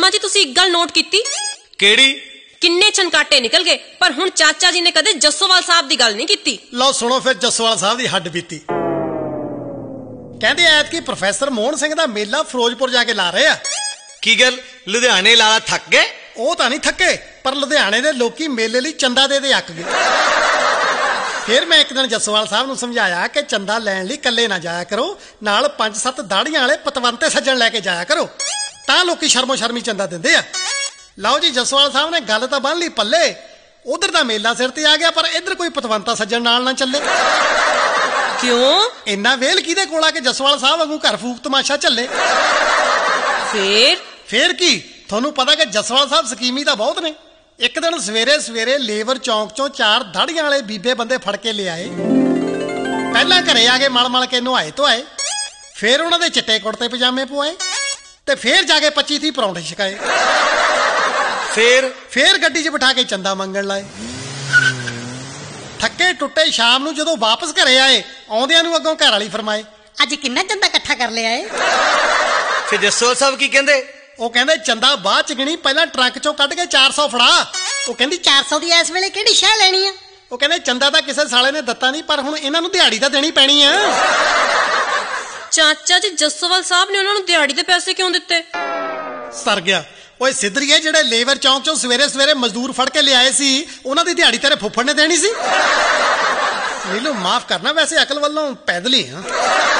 ਹਾਂ ਜੀ ਤੁਸੀਂ ਇੱਕ ਗੱਲ ਨੋਟ ਕੀਤੀ? ਕਿਹੜੀ? ਕਿੰਨੇ ਛਨਕਾਟੇ ਨਿਕਲ ਗਏ, ਪਰ ਹੁਣ ਚਾਚਾ ਜੀ ਨੇ ਕਦੇ ਜੱਸੋਵਾਲ ਸਾਹਿਬ ਦੀ ਗੱਲ ਨਹੀਂ ਕੀਤੀ। ਲਓ ਸੁਣੋ ਫਿਰ ਜੱਸੋਵਾਲ ਸਾਹਿਬ ਦੀ ਹੱਡ ਬੀਤੀ। ਕਹਿੰਦੇ ਐਤਕੀ ਪ੍ਰੋਫੈਸਰ ਮੋਹਨ ਸਿੰਘ ਦਾ ਮੇਲਾ ਫਿਰੋਜ਼ਪੁਰ ਜਾ ਕੇ ਲਾ ਰਹੇ ਆ। ਕੀ ਗੱਲ ਲੁਧਿਆਣੇ ਲਾਲਾ ਥੱਕ ਗਏ? ਉਹ ਤਾਂ ਨਹੀਂ ਥੱਕੇ, ਪਰ ਲੁਧਿਆਣੇ ਦੇ ਲੋਕੀ ਮੇਲੇ ਲਈ ਚੰਦਾ ਦੇ ਅੱਕ ਗਏ। ਫਿਰ ਮੈਂ ਇੱਕ ਦਿਨ ਜੱਸੋਵਾਲ ਸਾਹਿਬ ਨੂੰ ਸਮਝਾਇਆ ਕਿ ਚੰਦਾ ਲੈਣ ਲਈ ਇਕੱਲੇ ਨਾ ਜਾਇਆ ਕਰੋ, ਨਾਲ 5-7 ਦਾੜੀਆਂ ਵਾਲੇ ਪਤਵੰਤੇ ਸੱਜਣ ਲੈ ਕੇ ਜਾਇਆ ਕਰੋ, ਤਾਂ ਲੋਕੀ ਸ਼ਰਮੋ ਸ਼ਰਮੀ ਚੰਦਾ ਦਿੰਦੇ ਆ। ਲਓ ਜੀ ਜੱਸੋਵਾਲ ਸਾਹਿਬ ਨੇ ਗੱਲ ਤਾਂ ਬੰਨ ਲਈ ਪੱਲੇ। ਉਧਰ ਦਾ ਮੇਲਾ ਸਿਰ ਤੇ ਆ ਗਿਆ, ਪਰ ਇੱਧਰ ਕੋਈ ਪਤਵੰਤਾ ਸੱਜਣ ਨਾਲ ਨਾ ਚੱਲੇ। ਕਿਉਂ? ਇੰਨਾ ਵੇਲ ਕਿਹਦੇ ਕੋਲ ਆ ਕਿ ਜੱਸੋਵਾਲ ਸਾਹਿਬ ਵਾਂਗੂ ਘਰ ਫੂਕ ਤਮਾਸ਼ਾ ਚੱਲੇ। ਫੇਰ ਕੀ, ਤੁਹਾਨੂੰ ਪਤਾ ਕਿ ਜੱਸੋਵਾਲ ਸਾਹਿਬ ਸਕੀਮੀ ਤਾਂ ਬਹੁਤ ਨੇ। ਇੱਕ ਦਿਨ ਸਵੇਰੇ ਲੇਬਰ ਚੌਂਕ ਚੋਂ 4 ਦਾੜੀਆਂ ਵਾਲੇ ਬੀਬੇ ਬੰਦੇ ਫੜ ਕੇ ਲਿਆਏ। ਪਹਿਲਾਂ ਘਰੇ ਆ ਕੇ ਮਲ ਕੇ ਨੁਹਾਏ ਧੋਏ, ਫਿਰ ਉਹਨਾਂ ਦੇ ਚਿੱਟੇ ਕੁੜਤੇ ਪਜਾਮੇ ਪਵਾਏ, ਤੇ ਫਿਰ ਜਾ ਕੇ 25-30 ਪਰੌਂਠੇ ਛਕਾਏ। ਫਿਰ ਗੱਡੀ 'ਚ ਬਿਠਾ ਕੇ ਚੰਦਾ ਮੰਗਣ ਲਾਏ। ਥੱਕੇ ਟੁੱਟੇ ਸ਼ਾਮ ਨੂੰ ਜਦੋਂ ਵਾਪਸ ਘਰੇ ਆਏ, ਆਉਂਦਿਆਂ ਨੂੰ ਅੱਗੋਂ ਘਰ ਵਾਲੀ ਫਰਮਾਏ, ਅੱਜ ਕਿੰਨਾ ਚੰਦਾ ਇਕੱਠਾ ਕਰ ਲਿਆ ਏ? ਫਿਰ ਜੱਸੋਵਾਲ ਸਾਹਿਬ ਕੀ ਕਹਿੰਦੇ? ਉਹ ਕਹਿੰਦੇ ਚੰਦਾ ਬਾਅਦ ਚ ਗਿਣੀ, ਪਹਿਲਾਂ ਟਰੱਕ ਚੋਂ ਕੱਢ ਕੇ 400 ਫੜਾ। ਉਹ ਕਹਿੰਦੀ 400 ਦੀ ਇਸ ਵੇਲੇ ਕਿਹੜੀ ਸ਼ੈ ਲੈਣੀ ਆ? ਉਹ ਕਹਿੰਦੇ ਚੰਦਾ ਤਾਂ ਕਿਸੇ ਸਾਲੇ ਨੇ ਦਿੱਤਾ ਨਹੀਂ, ਪਰ ਹੁਣ ਇਹਨਾਂ ਨੂੰ ਦਿਹਾੜੀ ਤਾਂ ਦੇਣੀ ਪੈਣੀ ਆ। ਚਾਚਾ ਜੀ ਜੱਸੋਵਾਲ ਸਾਹਿਬ ਨੇ ਉਹਨਾਂ ਨੂੰ ਦਿਹਾੜੀ ਦੇ ਪੈਸੇ ਕਿਉਂ ਦਿੱਤੇ? ਸਰ ਗਿਆ। ਓਏ ਸਿੱਧਰੀਏ, ਜਿਹੜੇ ਲੇਬਰ ਚੌਂਕ ਚੋਂ ਸਵੇਰੇ ਮਜ਼ਦੂਰ ਫੜ ਕੇ ਲਿਆਏ ਸੀ, ਉਹਨਾਂ ਦੀ ਦਿਹਾੜੀ ਤੇਰੇ ਫੁੱਫੜ ਨੇ ਦੇਣੀ ਸੀ। ਨੀਲੂ ਮਾਫ ਕਰਨਾ, ਵੈਸੇ ਅਕਲ ਵੱਲੋਂ ਪੈਦਲ ਹੀ ਆ।